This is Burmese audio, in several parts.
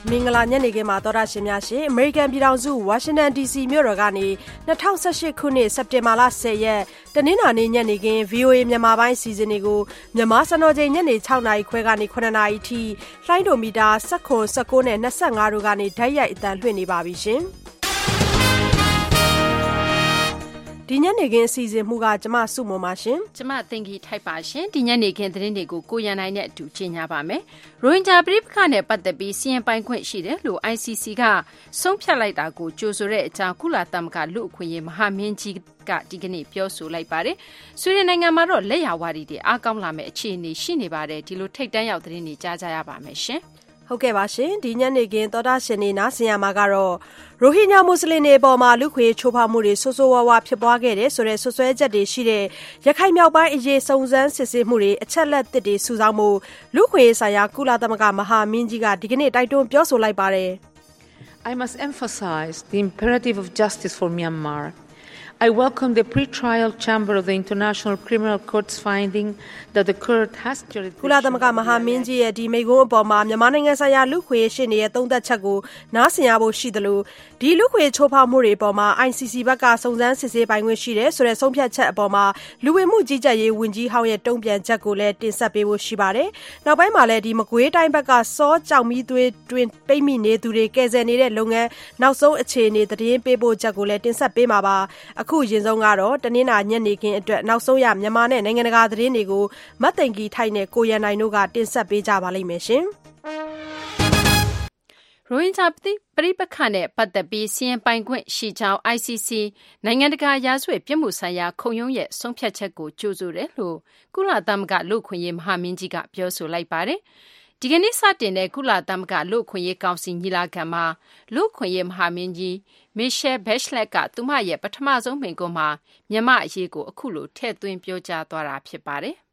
မင်္ဂလာညနေခင်းမှာတော်ရရှင်များရှင်အမေရိကန်ပြည်ထောင်စုဝါရှင်တန် DC မြို့တော်ကနေ2018ခုနှစ်စက်တင်ဘာလ10ရက်တနင်္လာနေ့ညနေခင်း VOA မြန်မာပိုင်းစီစဉ်တွေကိုမြန်မာစံတော်ချိန်ညနေ6နာရီခွဲကနေ9နာရီထိလိုင်းဒိုမီတာ19နဲ့25တို့ကနေဓာတ်ရိုက်အသံလွှင့်နေပါပြီရှင်ဒီညနေခင်းအစီအစဉ်မှုကကျမစုမုံပါရှင်ကျမသင်္ကီထိုက်ပါရှင်ဒီညနေခင်းသတင်းတွေကိုကိုရန်နိုင်နဲ့အတူကြီးညာပါမယ်ရိုဟင်ဂျာပြည်ပခနဲ့ပတ်သက်ပြီးစီရင်ပိုင်ခွင့်ရှိတယ်လို့ ICC ကဆုံးဖြတ်လိုက်တာကိုကြိုဆိုတဲ့အကြောင်းကုလသမဂ္ဂလူ့အခွင့်အရေးမဟာမင်းကြီးကဒီကနေ့ပြောဆိုလိုက်ပါတယ်ဆွေဒင်နိုင်ငံမှာတော့လက်ရဝါဒီတွေအားကောင်းလာမယ့်အခြေအနေရှိနေပါတယ်ဒီလိုထိတ်တန့်ရောက်သတင်းတွေကြားကြရပါမယ်ရှင်ဟုတ်ကဲ့ပါရှင်ဒီညနေခင်းသောတာရှင်နေနားဆင်ရမှာကတော့ရိုဟင်ဂျာမွတ်စလင်တွေအပေါ်မှာလူခွေချိုးဖောက်မှုတွေဆိုးဆိုးဝါးဝါဖြစ်ပွားခဲ့တဲ့ဆိုတဲ့ဆွဆွဲချက်တွေရှိတဲ့ရခိုင်မြောက်ပိုင်းအရေးစုံစမ်းစစ်ဆေးမှုတွေအချက်လက်သစ်တွေစုဆောင်းမှုလူခွေဆိုင်ရာကုလသမဂ္ဂမဟာမင်းကြီးကဒီကနေ့တိုက်တွန်းပြောဆိုလိုက်ပါတယ် I must emphasize the imperative of justice for Myanmar. I welcome the pre-trial chamber of the International Criminal Court's finding that the court has jurisdiction. ကုလသမဂ္ဂမဟာမင်းကြီးရဲ့ဒီမိန့်ခွန်းအပေါ်မှာမြန်မာနိုင်ငံဆိုင်ရာလူခွေရှင်းရဲ့သုံးသက်ချက်ကိုနားဆင်ရဖို့ရှိတယ်လို့ဒီလူခွေချိုးဖောက်မှုတွေအပေါ်မှာ ICC ဘက်ကစုံစမ်းစစ်ဆေးပိုင်ခွင့်ရှိတယ်ဆိုတဲ့ဆုံးဖြတ်ချက်အပေါ်မှာလူဝင်မှုကြီးကြပ်ရေးဝန်ကြီးဟောင်းရဲ့တုံ့ပြန်ချက်ကိုလည်းတင်ဆက်ပေးဖို့ရှိပါတယ်။နောက်ပိုင်းမှာလည်းဒီမကွေးတိုင်းဘက်ကစောကြောင်မီသွေးတွင်ပိတ်မိနေသူတွေကယ်ဆယ်နေတဲ့လုပ်ငန်းနောက်ဆုံးအခြေအနေသတင်းပေးဖို့ချက်ကိုလည်းတင်ဆက်ပေးမှာပါ။အခုရင်ဆုံးကတော့တနင်္လာညနေခင်းအတွက်နောက်ဆုံးရမြန်မာနဲ့နိုင်ငံတကာသတင်းတွေကိုမတ်သိင်္ဂီထိုက်နဲ့ကိုရန်နိုင်တို့ကတင်ဆက်ပေးကြပါလိမ့်မယ်ရှင်။ရိုဟင်ဂျာပြည်ပခနဲ့ပတ်သက်ပြီးစီရင်ပိုင်ခွင့်ရှိကြောင်း ICC နိုင်ငံတကာရာဇဝတ်ပြစ်မှုဆိုင်ရာခုံရုံးရဲ့ဆုံးဖြတ်ချက်ကိုကြိုဆိုတယ်လို့ကုလသမဂ္ဂလူ့အခွင့်အရေးမဟာမင်းကြီးကပြောဆိုလိုက်ပါတယ်။ဒီကနေ့စတင်တဲ့ကုလသမဂ္ဂလူ့အခွင့်အရေးကောင်စီညီလာခံမှာလူ့အခွင့်အရေးမဟာမင်းကြီးMichelle Bachelet ကသူမရဲ့ပထမဆုံးမိန့်ခွန်းမှာမြန်မာအရေးကိုအခုလိုထည့်သွင်းပြောကြားသွားတာဖြစ်ပါတယ်။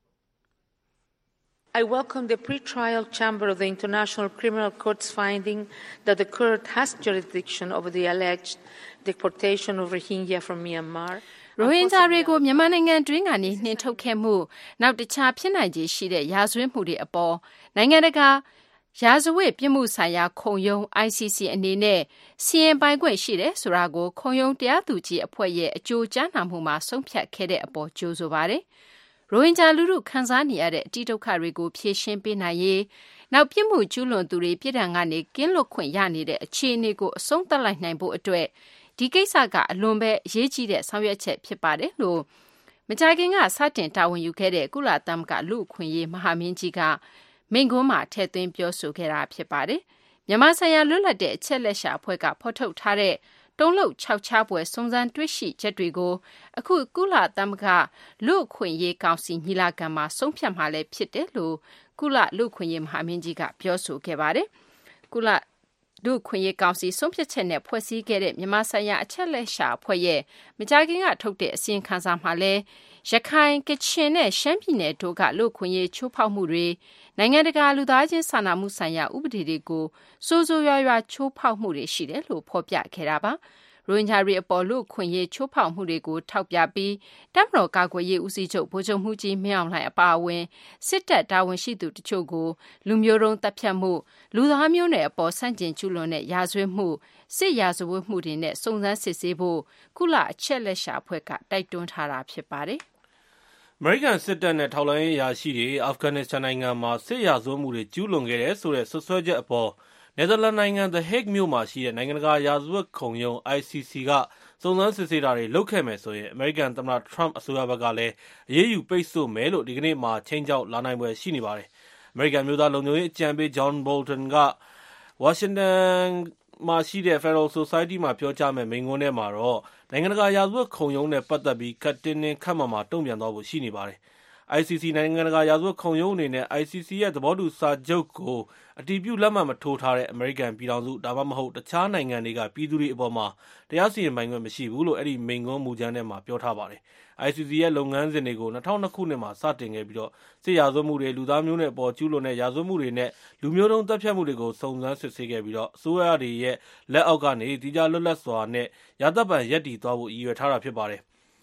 I welcome the pre-trial chamber of the International Criminal Court's finding that the court has jurisdiction over the alleged deportation of Rohingya from Myanmar. ရိုဟင်ဂျာတွေကိုမြန်မာနိုင်ငံတွင်းကနေနှင်ထုတ်ခဲ့မှုနောက်တခြားဖြစ်နိုင်ခြေရှိတဲ့ရာဇဝတ်မှုတွေအပေါ်နိုင်ငံတကာရာဇဝတ်ပြစ်မှုဆိုင်ရာခုံရုံး ICC အနေနဲ့စီရင်ပိုင်ခွင့်ရှိတယ်ဆိုတာကိုခုံရုံးတရားသူကြီးအဖွဲ့ရဲ့အကြိုကြားနာမှုမှာဆုံးဖြတ်ခဲ့တဲ့အပေါ်ကြိုဆိုပါတယ်။ရိုဟင်ဂျာလူထုခံစားနေရတဲ့အတိဒုက္ခတွေကိုဖြေရှင်းပေးနိုင်ရေးနောက်ပြစ်မှုကျူးလွန်သူတွေပြည်ထောင်ကနေကင်းလွတ်ခွင့်ရနေတဲ့အခြေအနေကိုအဆုံးသတ်လိုက်နိုင်ဖို့အတွက်ဒီကိစ္စကအလွန်ပဲအရေးကြီးတဲ့ဆောင်ရွက်ချက်ဖြစ်ပါတယ်လို့မကြာခင်ကစတင်တာဝန်ယူခဲ့တဲ့ကုလသမဂ္ဂလူ့အခွင့်အရေးမဟာမင်းကြီးကမိန့်ခွန်းမှာထည့်သွင်းပြောဆိုခဲ့တာဖြစ်ပါတယ်။မြန်မာဆိုင်ရာလွတ်လပ်တဲ့အချက်လက်ရှာအဖွဲ့ကဖော်ထုတ်ထားတဲ့တုံးလုံး6ချားပွဲစုံစမ်းတွေ့ရှိချက်တွေကိုအခုကုလသမဂ္ဂလူ့အခွင့်အရေးကောင်စီညီလာခံမှာဆုံးဖြတ်မှာလည်းဖြစ်တယ်လို့ကုလလူ့အခွင့်အရေးမဟာမင်းကြီးကပြောဆိုခဲ့ပါတယ်။ကုလလူ့အခွင့်အရေးကောင်စီဆုံးဖြတ်ချက်နဲ့ဖွဲ့စည်းခဲ့တဲ့မြန်မာဆိုင်ရာအချက်လက်ရှာအဖွဲ့ရဲ့မကြာခင်ကထုတ်တဲ့အစီရင်ခံစာမှာလည်းရခိုင်ကချင်နဲ့ရှမ်းပြည်နယ်တို့ကလူ့အခွင့်အရေးချိုးဖောက်မှုတွေနိုင်ငံတကာလူသားချင်းစာနာမှုဆိုင်ရာဥပဒေတွေကိုစိုးစိုးရွားရွားချိုးဖောက်မှုတွေရှိတယ်လို့ဖော်ပြခဲ့တာပါ။ရိုဟင်ဂျာတွေအပေါ်လူ့အခွင့်အရေးချိုးဖောက်မှုတွေကိုထောက်ပြပြီးတပ်မတော်ကာကွယ်ရေးဦးစီးချုပ်ဗိုလ်ချုပ်မှူးကြီးမင်းအောင်လှိုင်အပါအဝင်စစ်တပ်တာဝန်ရှိသူတချို့ကိုလူမျိုးတုံးတပ်ဖြတ်မှုလူသားမျိုးနွယ်အပေါ်ဆန့်ကျင်ကျူးလွန်တဲ့ရာဇဝတ်မှုစစ်ရာဇဝတ်မှုတွေနဲ့စုံစမ်းစစ်ဆေးဖို့ကုလအချက်လက်ရှာအဖွဲ့ကတိုက်တွန်းထားတာဖြစ်ပါတယ်။အမေရိကန်စစ်တပ်နဲ့ထောက်လှမ်းရေးအရာရှိတွေအာဖဂန်နစ္စတန်နိုင်ငံမှာစစ်ရာဇဝတ်မှုတွေကျူးလွန်ခဲ့တယ်ဆိုတဲ့ဆွဆွဲချက်အပေါ်နယ်သာလန်နိုင်ငံ The Hague မြို့မှာရှိတဲ့နိုင်ငံတကာရာဇဝတ်ခုံရုံး ICC ကစုံစမ်းစစ်ဆေးတာတွေလုပ်ခဲ့မယ်ဆိုရင်အမေရိကန်သမ္မတ Trump အစိုးရဘက်ကလည်းအရေးယူပိတ်ဆို့မယ်လို့ဒီကနေ့မှာချိန်ချောက်လာနိုင်ပွဲရှိနေပါတယ်။အမေရိကန်မျိုးသားလုံခြုံရေးအကြံပေး John Bolton ကဝါရှင်တန်မှာရှိတဲ့ Federal Society မှာပြောကြားမယ့်မိန့်ခွန်းထဲမှာတော့နိုင်ငံတကာရာဇဝတ်ခုံရုံးနဲ့ပတ်သက်ပြီးခပ်တင်းတင်းခပ်မာမာတုံ့ပြန်သွားဖို့ရှိနေပါတယ်။ ICC နိုင်ငံတကာရာဇဝတ်ခုံရုံးအနေနဲ့ ICC ရဲ့သဘောတူစာချုပ်ကိုအတည်ပြုလက်မှတ်မထိုးထားတဲ့အမေရိကန်ပြည်ထောင်စုဒါမှမဟုတ်တခြားနိုင်ငံတွေကပြည်သူတွေအပေါ်မှာတရားစီရင်ပိုင်ခွင့်မရှိဘူးလို့အဲ့ဒီမိန့်ခွန်းမူကြမ်းထဲမှာပြောထားပါတယ်။ ICC ရဲ့လုပ်ငန်းစဉ်တွေကို2002ခုနှစ်မှာစတင်ခဲ့ပြီးစစ်ရာဇဝတ်မှုတွေလူသားမျိုးနွယ်အပေါ်ကျူးလွန်တဲ့ရာဇဝတ်မှုတွေနဲ့လူမျိုးတုံးတပ်ဖြတ်မှုတွေကိုစုံစမ်းစစ်ဆေးခဲ့ပြီးအစိုးရတွေရဲ့လက်အောက်ကနေတည်ကြလွတ်လပ်စွာနဲ့ရာသက်ပံရပ်တည်သွားဖို့ရည်ရွယ်ထားတာဖြစ်ပါတယ်။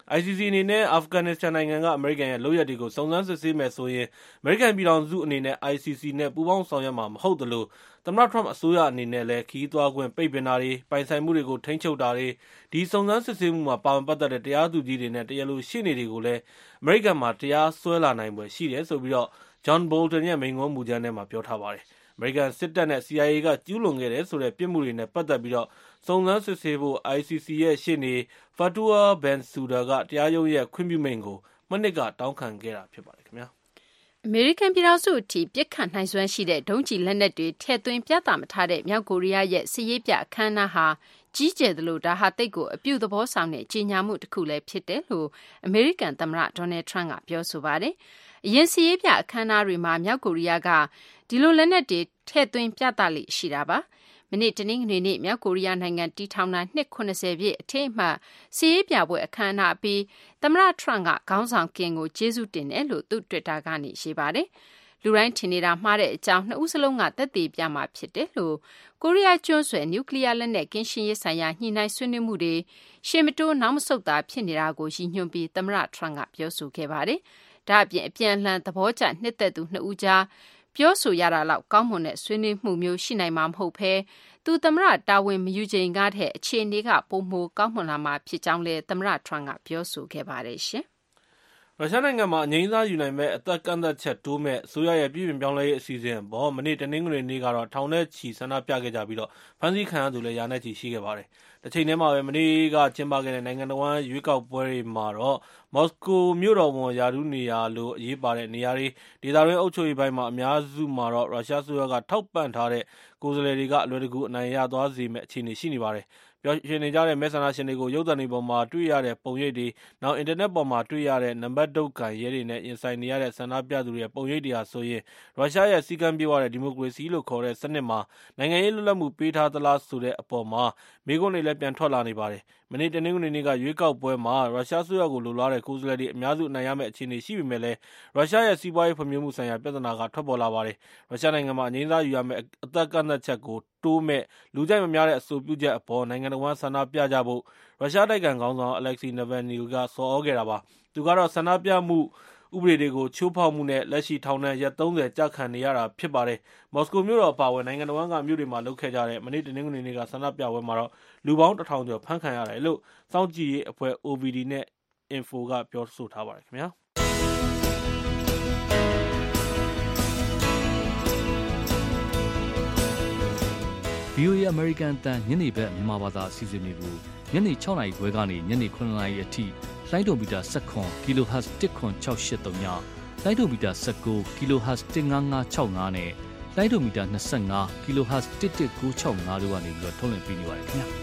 ICC အနေနဲ့အာဖဂန်နစ္စတန်နိုင်ငံကအမေရိကန်ရဲ့လုပ်ရပ်တွေကိုစုံစမ်းစစ်ဆေးမယ်ဆိုရင်အမေရိကန်ပြည်ထောင်စုအနေနဲ့ ICC နဲ့ပူးပေါင်းဆောင်ရွက်မှာမဟုတ်သလိုသမ္မတ Trump အစိုးရအနေနဲ့လည်းခရီးသွားခွင့်ပိတ်ပင်တာတွေပိုင်ဆိုင်မှုတွေကိုထိန်းချုပ်တာတွေဒီစုံစမ်းစစ်ဆေးမှုမှာပါဝင်ပတ်သက်တဲ့တရားသူကြီးတွေနဲ့တရားလိုရှေ့နေတွေကိုလည်းအမေရိကန်မှာတရားစွဲလာနိုင်ဖွယ်ရှိတယ်ဆိုပြီးတော့ John Bolton ရဲ့မိန့်ခွန်းမူကြမ်းထဲမှာပြောထားပါတယ်။အမေရိကန်စစ်တပ်နဲ့ CIA ကကျူးလွန်ခဲ့တယ်ဆိုတဲ့ပြစ်မှုတွေနဲ့ပတ်သက်ပြီးတော့စုံစမ်းစစ်ဆေးဖို့ ICC ရဲ့ရှေ့နေ Fatour Bensouda ကတရားရုံးရဲ့ခွင့်ပြုမိန့်ကိုမနှစ်ကတောင်းခံခဲ့တာဖြစ်ပါတယ်ခင်ဗျာအမေရိကန်ပြည်ထောင်စုအထိပြစ်ခတ်နိုင်စွမ်းရှိတဲ့ဒုံးကျည်လက်နက်တွေထည့်သွင်းပြသမထားတဲ့မြောက်ကိုရီးယားရဲ့စစ်ရေးပြအခမ်းအနားဟာကြီးကျယ်သလိုဒါဟာတိတ်ကိုအပြုသဘောဆောင်တဲ့ကြေညာမှုတစ်ခုလည်းဖြစ်တယ်လို့အမေရိကန်သမ္မတဒေါ်နယ်ထရန့်ကပြောဆိုပါတယ်။အရင်စစ်ရေးပြအခမ်းအနားတွေမှာမြောက်ကိုရီးယားကဒီလိုလက်နက်တွေထည့်သွင်းပြသလိရှိတာပါ။မနေ့တနင်္ဂနွေနေ့မြောက်ကိုရီးယားနိုင်ငံတီထောင်တာနှစ်80ပြည့်အထိမ်းအမှတ်စစ်ရေးပြပွဲအခမ်းအနားပြီးသမ္မတထရန့်ကခေါင်းဆောင်ကင်ကိုကျေးဇူးတင်တယ်လို့သူ့ Twitter ကနေရေးပါတယ်။လူတိုင်းထင်နေတာမှားတဲ့အကြောင်းနှစ်ဦးစလုံးကသက်သေပြမှာဖြစ်တယ်လို့ကိုရီးယားကျွန်းဆွယ်နျူကလ িয়ার လက်နက်ကင်းရှင်းရေးဆိုင်ရာညှိနှိုင်းဆွေးနွေးမှုတွေရှေ့မတိုးနောက်မဆုတ်တာဖြစ်နေတာကိုရည်ညွှန်းပြီးသမ္မတထရန့်ကပြောဆိုခဲ့ပါတယ်။ဒါ့အပြင်အပြန်အလှန်သဘောကျနှစ်သက်သူနှစ်ဦးကြားပြောဆိုရတာလောက်ကောင်းမွန်တဲ့ဆွေးနွေးမှုမျိုးရှိနိုင်မှာမဟုတ်ဘဲသူသမ္မတတာဝန်မယူချိန်ကားတဲ့အခြေအနေကပုံမကောင်းမွန်လာမှာဖြစ်ကြောင်းလည်းသမ္မတထရန့်ကပြောဆိုခဲ့ပါတယ်ရှင်။ရုရှားနိုင်ငံမှာအငြိမ်းစားယူနိုင်မဲ့အသက်ကန့်သက်ချက်တိုးမဲ့အစိုးရရဲ့ပြည်ပြင်ပြောင်းလဲရေးအစီအစဉ်ပေါ်မနေ့တနင်္ဂနွေနေ့ကတော့ထောင်နဲ့ချီဆန္ဒပြခဲ့ကြပြီးတော့ဖမ်းဆီးခံရသူလည်းရာနဲ့ချီရှိခဲ့ပါတယ်။တစ်ချိန်တည်းမှာပဲမနေ့ကကျင်းပခဲ့တဲ့နိုင်ငံတော်ဝန်ရွေးကောက်ပွဲတွေမှာတော့မော်စကိုမြို့တော်ဝန်ယာဒူးနေရာလိုအရေးပါတဲ့နေရာတွေဒေသတွင်းအုပ်ချုပ်ရေးပိုင်းမှာအများစုမှာတော့ရုရှားဆိုရကထောက်ပံ့ထားတဲ့ကိုယ်စားလှယ်တွေကအလွယ်တကူအနိုင်ရသွားစေမဲ့အခြေအနေရှိနေပါတယ်။ပြောရှင်နေကြတဲ့မဲဆန္ဒရှင်တွေကိုရုပ်သံတွေပေါ်မှာတွေ့ရတဲ့ပုံရိပ်တွေနောက်အင်တာနက်ပေါ်မှာတွေ့ရတဲ့နံပါတ်တုတ်ကန်ရဲတွေနဲ့ရင်ဆိုင်နေရတဲ့ဆန္ဒပြသူတွေရဲ့ပုံရိပ်တွေဟာဆိုရင်ရုရှားရဲ့စီကံပြေဝတဲ့ဒီမိုကရေစီလို့ခေါ်တဲ့စနစ်မှာနိုင်ငံရေးလွတ်လပ်မှုပေးထားသလားဆိုတဲ့အပေါ်မှာမေးခွန်းတွေလည်းပြန်ထွက်လာနေပါတယ်။မနေ့တနင်္ဂနွေနေ့ကရွေးကောက်ပွဲမှာရုရှားဆိုရကိုလိုလားတဲ့ကိုယ်စားလှယ်တွေအများစုနိုင်ရမယ့်အခြေအနေရှိပေမဲ့လည်းရုရှားရဲ့စီးပွားရေးဖွံ့ဖြိုးမှုဆိုင်ရာပြဿနာကထွက်ပေါ်လာပါတယ်။ရုရှားနိုင်ငံမှာအငြိမ်းစားယူရမယ့်အသက်ကန့်သက်ချက်ကိုတိုးမဲ့လူကြိုက်မများတဲ့အဆိုပြုချက်အပေါ်နိုင်ငံတော်ဝန်ဆန္ဒပြကြဖို့ရုရှားတိုက်ခံခေါင်းဆောင် Alexei Navalny ကဆော်ဩခဲ့တာပါ။သူကတော့ဆန္ဒပြမှုဥပဒေတွေကိုချိုးဖောက်မှုနဲ့လက်ရှိထောင်ဒဏ်ရက်30ကြာခံနေရတာဖြစ်ပါတယ်။မော်စကိုမြို့တော်အပါအဝင်နိုင်ငံတော်ကမြို့တွေမှာလုပ်ခဲ့ကြတဲ့မနေ့တနင်္ဂနွေနေ့ကဆန္ဒပြပွဲမှာတော့လူပေါင်း1000ကျော်ဖမ်းခံရတယ်လို့စောင့်ကြည့်ရေးအဖွဲ့ OVD နဲ့ Info ကပြောဆိုထားပါတယ်ခင်ဗျာ။ VOA American အတန်ညနေဘက်မြန်မာဘာသာအစီအစဉ်တွေကိုညနေ6:00နာရီခွဲကနေညနေ9:00နာရီအထိလိုင်းဒိုမီတာ19 kHz 10683ညလိုင်းဒိုမီတာ19 kHz 15565နဲ့လိုင်းဒိုမီတာ25 kHz 11965တို့ကနေပြီးတော့ထုတ်လွှင့်ပေးနေပါတယ်ခင်ဗျာ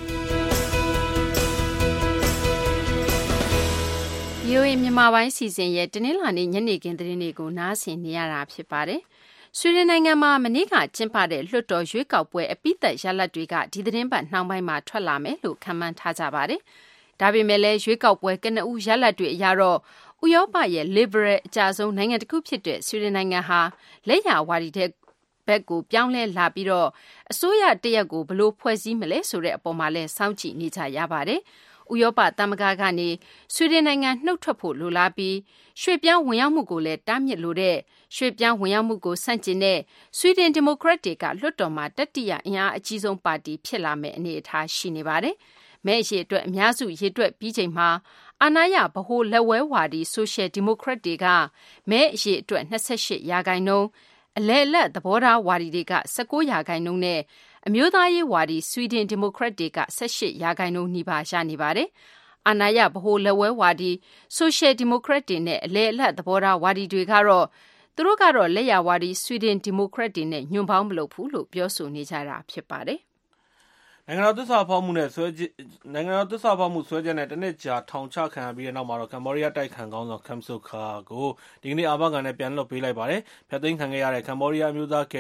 VOA မြန်မာပိုင်းစီစဉ်ရဲ့တနင်္လာနေ့ညနေခင်းသတင်းတွေကိုနားဆင်နေရတာဖြစ်ပါတယ်ဆွီဒင်နိုင်ငံမှာမနေ့ကကျင်းပတဲ့လွှတ်တော်ရွေးကောက်ပွဲအပိသက်ရလဒ်တွေကဒီသတင်းပတ်နှောင်းပိုင်းမှာထွက်လာမယ်လို့ခန့်မှန်းထားကြပါတယ်။ဒါပေမဲ့လည်းရွေးကောက်ပွဲကနဦးရလဒ်တွေအရတော့ဥရောပရဲ့ liberal အကြဆုံးနိုင်ငံတစ်ခုဖြစ်တဲ့ဆွီဒင်နိုင်ငံဟာလက်ယာဝါဒီတဲ့ဘက်ကိုပြောင်းလဲလာပြီးတော့အစိုးရတရက်ကိုဘလို့ဖွဲ့စည်းမလဲဆိုတဲ့အပေါ်မှာလည်းစောင့်ကြည့်နေကြရပါတယ်။ဥရောပသမဂ္ဂကနေဆွီဒင်နိုင်ငံနှုတ်ထွက်ဖို့လိုလားပြီးရွှေ့ပြောင်းဝင်ရောက်မှုကိုလည်းတားမြစ်လိုတဲ့ရွှေ့ပြောင်းဝင်ရောက်မှုကိုဆန့်ကျင်တဲ့ဆွီဒင်ဒီမိုကရက်တွေကလွှတ်တော်မှာတတိယအင်အားအကြီးဆုံးပါတီဖြစ်လာမယ့်အနေအထားရှိနေပါတယ်။မဲအရေအတွက်အများစုရေတွက်ပြီးချိန်မှာအာဏာရဗဟိုလက်ဝဲဝါဒီဆိုရှယ်ဒီမိုကရက်တွေကမဲအရေအတွက်28%အလဲအလတ်သဘောထားဝါဒီတွေက19%နဲ့အမျိုးသားရေးဝါဒီဆွီဒင်ဒီမိုကရက်တွေက18%နီးပါးရနေပါတယ်။အာဏာရဗဟိုလက်ဝဲဝါဒီဆိုရှယ်ဒီမိုကရက်တွေနဲ့အလဲအလတ်သဘောထားဝါဒီတွေကတော့သူတို့ကတော့လက်ယာဝါဒီဆွီဒင်ဒီမိုကရက်တွေနဲ့ညွန့်ပေါင်းမလုပ်ဘူးလို့ပြောဆိုနေကြတာဖြစ်ပါတယ်။နိုင်ငံတော်သစ္စာဖောက်မှုစွဲချက်နဲ့တနစ်ကြာထောင်ချခံရပြီးတဲ့နောက်မှာတော့ကမ္ဘောဒီးယားတိုက်ခံခေါင်းဆောင် Kem Sokha ကိုဒီကနေ့အာမခံနဲ့ပြန်လွှတ်ပေးလိုက်ပါတယ်။ဖျက်သိမ်းခံခဲ့ရတဲ့ကမ္ဘောဒီးယားအမျိုးသားကယ်တင်ရေး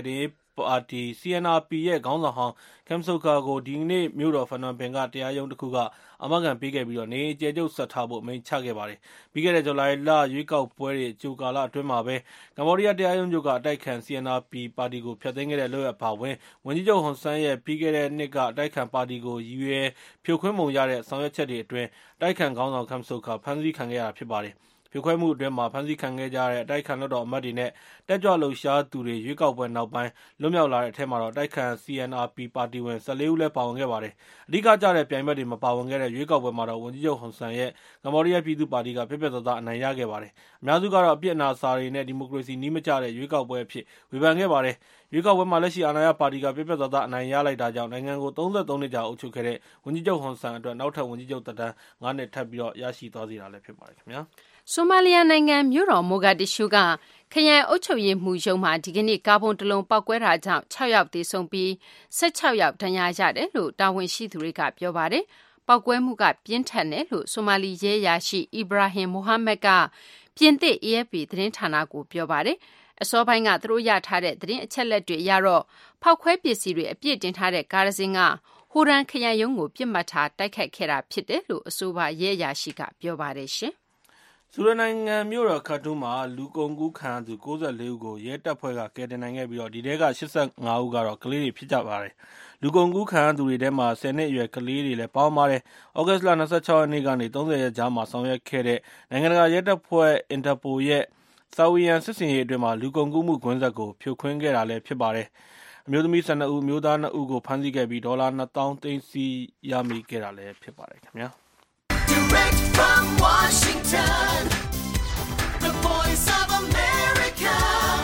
ပါတီ CNRP ရဲ့ခေါင်းဆောင်ဟောင်း Kem Sokha ကိုဒီနေ့မြို့တော်ဖနွမ်ပင်ကတရားရုံးတစ်ခုကအာမခံပေးခဲ့ပြီးနေအကျယ်ချုပ်ဆက်ထားဖို့အမိန့်ချခဲ့ပါတယ်။ပြီးခဲ့တဲ့ဇူလိုင်လရွေးကောက်ပွဲတွေအကြိုကာလအတွင်းမှာပဲကမ္ဘောဒီးယားတရားရုံးချုပ်ကအတိုက်ခံ CNRP ပါတီကိုဖျက်သိမ်းခဲ့တဲ့လုပ်ရပ်ပါဝင်ဝန်ကြီးချုပ်ဟွန်ဆန်ရဲ့ပြီးခဲ့တဲ့နှစ်ကအတိုက်ခံပါတီကိုရည်ရွယ်ဖြိုခွင်းပုံရတဲ့ဆောင်ရွက်ချက်တွေအတွင်းတိုက်ခံခေါင်းဆောင် Kem Sokha ဖမ်းဆီးခံခဲ့ရတာဖြစ်ပါတယ်။ဖြိုခွဲမှုအတွင်းမှာဖမ်းဆီးခံခဲ့ကြတဲ့အတိုက်ခံလွှတ်တော်အမတ်တွေနဲ့တက်ကြွလှုပ်ရှားသူတွေရွေးကောက်ပွဲနောက်ပိုင်းလွတ်မြောက်လာတဲ့အထက်မှာတော့တိုက်ခံ CNRP ပါတီဝင်14ဦးလည်းပါဝင်ခဲ့ပါတယ်။အဓိကကျတဲ့ပြိုင်ဘက်တွေမပါဝင်ခဲ့တဲ့ရွေးကောက်ပွဲမှာတော့ဝန်ကြီးချုပ်ဟွန်ဆန်ရဲ့ကမ္ဘောဒီးယားပြည်သူ့ပါတီကပြတ်ပြတ်သားသားအနိုင်ရခဲ့ပါတယ်။အများစုကတော့အပြစ်အနာစာတွေနဲ့ဒီမိုကရေစီနည်းမကျတဲ့ရွေးကောက်ပွဲအဖြစ်ဝေဖန်ခဲ့ပါတယ်။ရွေးကောက်ပွဲမှာလက်ရှိအာဏာရပါတီကပြတ်ပြတ်သားသားအနိုင်ရလိုက်တာကြောင့်နိုင်ငံကို33နှစ်ကြာအုပ်ချုပ်ခဲ့တဲ့ဝန်ကြီးချုပ်ဟွန်ဆန်အတွက်နောက်ထပ်ဝန်ကြီးချုပ်သက်တမ်း9နှစ်ထပ်ပြီးရရှိသွားစေတာလည်းဖြစ်ပါတယ်ခင်ဗျာ။ဆိုမာလီယာနိုင်ငံမြို့တော်မိုဂါဒစ်ရှူးကခရိုင်အုပ်ချုပ်ရေးမှူးရုံးမှာဒီကနေ့ကားပုံတစ်လုံးပောက်ကွဲတာကြောင့်6ယောက်သေဆုံးပြီး16ယောက်ဒဏ်ရာရတယ်လို့တာဝန်ရှိသူတွေကပြောပါတယ်။ပောက်ကွဲမှုကပြင်းထန်တယ်လို့ဆိုမာလီရဲအရာရှိအီဘရာဟင်မိုဟာမက်ကပြင်သစ် AFP သတင်းဌာနကိုပြောပါတယ်။အစောပိုင်းကသူတို့ရထားတဲ့သတင်းအချက်လက်တွေအရတော့ဖောက်ခွဲပစ္စည်းတွေအပြည့်တင်ထားတဲ့ကားတစ်စင်းကဟိုရန်ခရိုင်ရုံးကိုပြစ်မှတ်ထားတိုက်ခိုက်ခဲ့တာဖြစ်တယ်လို့အဆိုပါရဲအရာရှိကပြောပါတယ်ရှင်။ဆူဒန်နိုင်ငံမြို့တော်ခါတွမ်မှာလူကုန်ကူးခံရသူ94ဦးကိုရဲတပ်ဖွဲ့ကကယ်တင်နိုင်ခဲ့ပြီးဒီထဲက85ဦးကတော့ကလေးတွေဖြစ်ကြပါတယ်။လူကုန်ကူးခံရသူတွေထဲမှာ10နှစ်အရွယ်ကလေးတွေလည်းပေါင်းပါတယ်။ဩဂတ်စ်လ26ရက်နေ့ကနေ30ရက်ကြားမှာဆောင်ရွက်ခဲ့တဲ့နိုင်ငံတကာရဲတပ်ဖွဲ့အင်တာပိုရဲ့စာဝီယန်စစ်စင်ရေးအတွင်းမှာလူကုန်ကူးမှုကွင်းဆက်ကိုဖြိုခွင်းခဲ့တာလည်းဖြစ်ပါတယ်။အမျိုးသမီး12ဦးမျိုးသား2ဦးကိုဖမ်းဆီးခဲ့ပြီးဒေါ်လာ2000သိန်းစီရမိခဲ့တာလည်းဖြစ်ပါတယ်ခင်ဗျာ။ Direct from Washington, the Voice of America,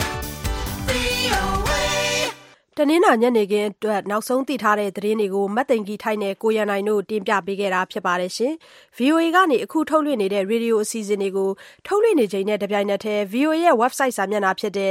VOA. တနင်္လာညနေခင်းအတွက်နောက်ဆုံးသိထားတဲ့သတင်းတွေကိုမတ်သိင်ကြီးထိုက်နဲ့ကိုရန်နိုင်တို့တင်ပြပေးခဲ့တာဖြစ်ပါတယ်ရှင်။ VOA ကနေအခုထုတ်လွှင့်နေတဲ့ရေဒီယိုအစီအစဉ်တွေကိုထုတ်လွှင့်နေချိန်နဲ့တပြိုင်နက်တည်း VOA ရဲ့ website စာမျက်နှာဖြစ်တဲ့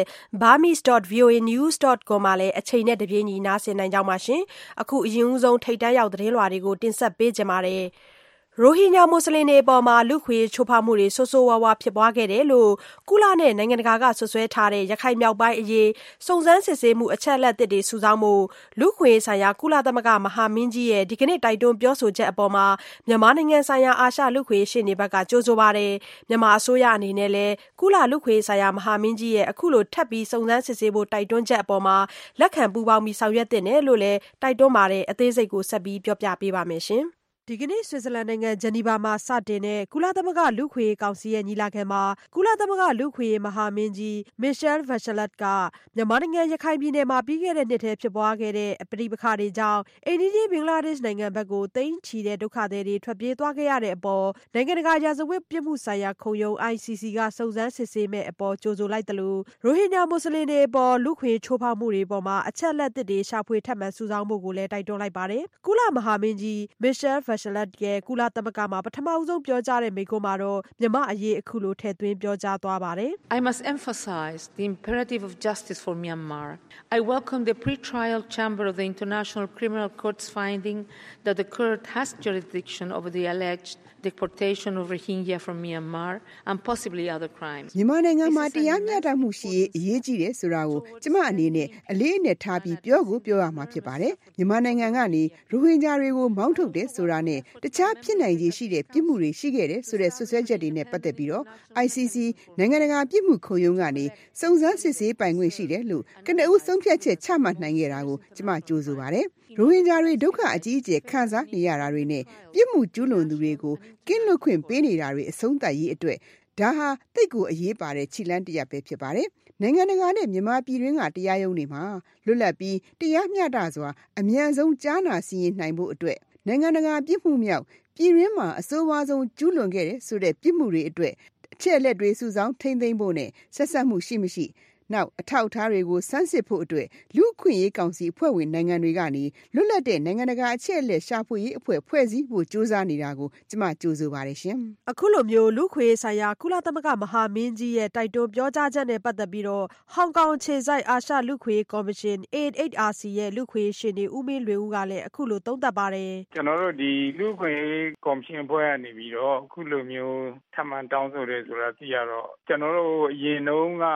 burmese.voanews.com မှာလည်းအချိန်နဲ့တပြေးညီနားဆင်နိုင်ကြပါရှင်။အခုအရင်ဦးဆုံးထိပ်တန်းရောက်သတင်းလွှာတွေကိုတင်ဆက်ပေးကြပါမယ်။ရိုဟင်ဂျာမွတ်စလင်တွေအပေါ်လူ့ခွေချိုးဖောက်မှုတွေဆိုးဆိုးဝါးဝါးဖြစ်ပွားခဲ့တယ်လို့ကုလနဲ့နိုင်ငံတကာကဆွဆွဲထားတဲ့ရခိုင်မြောက်ပိုင်းအရေးစုံစမ်းစစ်ဆေးမှုအချက်အလက်သစ်တွေစုဆောင်းဖို့လူ့ခွေဆိုင်ရာကုလသမဂ္ဂမဟာမင်းကြီးရဲ့ဒီကနေ့တိုက်တွန်းပြောဆိုချက်အပေါ်မြန်မာနိုင်ငံဆိုင်ရာအာရှလူ့ခွေရှေ့နေဘက်ကကြိုဆိုပါတယ်။မြန်မာအစိုးရအနေနဲ့လည်းကုလလူ့ခွေဆိုင်ရာမဟာမင်းကြီးရဲ့အခုလိုထပ်ပြီးစုံစမ်းစစ်ဆေးဖို့တိုက်တွန်းချက်အပေါ်လက်ခံပူးပေါင်းပြီးဆောင်ရွက်သင့်တယ်လို့လည်းတိုက်တွန်းပါတယ်။အသေးစိတ်ကိုဆက်ပြီးပြောပြပေးပါမယ်ရှင်။ဒီကနေ့ဆွစ်ဇာလန်နိုင်ငံဂျနီဗာမှာစတင်တဲ့ကုလသမဂ္ဂလူ့ခွေရေးကောင်စီရဲ့ညီလာခံမှာကုလသမဂ္ဂလူ့ခွေရေးမဟာမင်းကြီး Michelle Bachelet ကမြန်မာနိုင်ငံရခိုင်ပြည်နယ်မှာပြီးခဲ့တဲ့နှစ်ထဲဖြစ်ပွားခဲ့တဲ့ပဋိပက္ခတွေကြောင့်အိမ်နီးချင်းဘင်္ဂလားဒေ့ရှ်နိုင်ငံဘက်ကိုသိန်းချီတဲ့ဒုက္ခသည်တွေထွက်ပြေးသွားခဲ့ရတဲ့အပေါ်နိုင်ငံတကာရာဇဝတ်ပြစ်မှုဆိုင်ရာခုံရုံး ICC ကစုံစမ်းစစ်ဆေးမဲ့အပေါ်ကြိုဆိုလိုက်သလိုရိုဟင်ဂျာမွတ်စလင်တွေအပေါ်လူ့ခွေချိုးဖောက်မှုတွေအပေါ်မှာအချက်အလက်သစ်တွေရှာဖွေထပ်မံစုဆောင်းဖို့ကိုလည်းတိုက်တွန်းလိုက်ပါတယ်။ကုလမဟာမင်းကြီး Michelle Bachelet ရဲ့ကုလသမဂ္ဂမှာပထမဆုံးပြောကြားတဲ့မိန့်ခွန်းမှာတော့မြန်မာအရေးအခုလိုထည့်သွင်းပြောကြားသွားပါတယ်။ I must emphasize the imperative of justice for Myanmar. I welcome the pre-trial chamber of the International Criminal Court's finding that the court has jurisdiction over the alleged deportation of Rohingya from Myanmar and possibly other crimes. မြန်မာနိုင်ငံမှာတရားမျှတမှုရှိရေးအရေးကြီးတယ်ဆိုတာကိုကျမအနေနဲ့အလေးအနက်ထားပြီးပြောရမှာဖြစ်ပါတယ်။မြန်မာနိုင်ငံကနေရိုဟင်ဂျာတွေကိုမောင်းထုတ်တယ်ဆိုတာနဲ့တခြားဖြစ်နိုင်ခြေရှိတဲ့ပြစ်မှုတွေရှိခဲ့တယ်ဆိုတဲ့ဆွဆွဲချက်တွေနဲ့ပတ်သက်ပြီးတော့ ICC နိုင်ငံတကာပြစ်မှုခုံရုံးကနေစုံစမ်းစစ်ဆေးပိုင်ခွင့်ရှိတယ်လို့ကနဦးဆုံးဖြတ်ချက်ချမှတ်နိုင်ခဲ့တာကိုကျမကြိုဆိုပါတယ်။ရိုဟင်ဂျာတွေဒုက္ခအကြီးအကျယ်ခံစားနေရတာတွေနဲ့ပြစ်မှုကျူးလွန်သူတွေကိုကင်းလွတ်ခွင့်ပေးနေတာတွေအဆုံးသတ်ရေးအတွက်ဒါဟာသိပ်ကိုအရေးပါတဲ့ခြေလှမ်းတစ်ရပ်ပဲဖြစ်ပါတယ်။နိုင်ငံတကာနဲ့မြန်မာပြည်တွင်းကတရားရုံးတွေမှာလွတ်လပ်ပြီးတရားမျှတစွာအမြန်ဆုံးကြားနာစီရင်နိုင်ဖို့အတွက်နိုင်ငံတကာပြစ်မှုမြောက်ပြည်တွင်းမှာအဆိုးဝါးဆုံးကျူးလွန်ခဲ့တဲ့ဆိုတဲ့ပြစ်မှုတွေအတွက်အချက်အလက်တွေစုဆောင်းထိန်းသိမ်းဖို့နဲ့ဆက်စပ်မှုရှိမရှိနောက်အထောက်အထားတွေကိုစမ်းစစ်ဖို့အတွက်လူ့အခွင့်အရေးကောင်စီအဖွဲ့ဝင်နိုင်ငံတွေကနေလွတ်လပ်တဲ့နိုင်ငံတကာအချက်အလက်ရှာဖွေရေးအဖွဲ့ဖွဲ့စည်းဖို့ကြိုးစားနေတာကိုကျမကြိုဆိုပါတယ်ရှင်။အခုလိုမျိုးလူ့ခွင့်ရေးဆိုင်ရာကုလသမဂ္ဂမဟာမင်းကြီးရဲ့တိုက်တွန်းပြောကြားချက်နဲ့ပတ်သက်ပြီးတော့ဟောင်ကောင်ခြေစိုက်အာရှလူ့ခွင့်ရေးကော်မရှင် AHRC ရဲ့လူ့ခွင့်ရေးရှင်နေဦးမင်းလွင်ဦးကလည်းအခုလိုသုံးသပ်ပါတယ်။ကျွန်တော်တို့ဒီလူ့ခွင့်ရေးကော်မရှင်အဖွဲ့ကနေပြီးတော့အခုလိုမျိုးထပ်မံတောင်းဆိုတယ်ဆိုတာသိရတော့ကျွန်တော်တို့အရင်တုန်းကဟ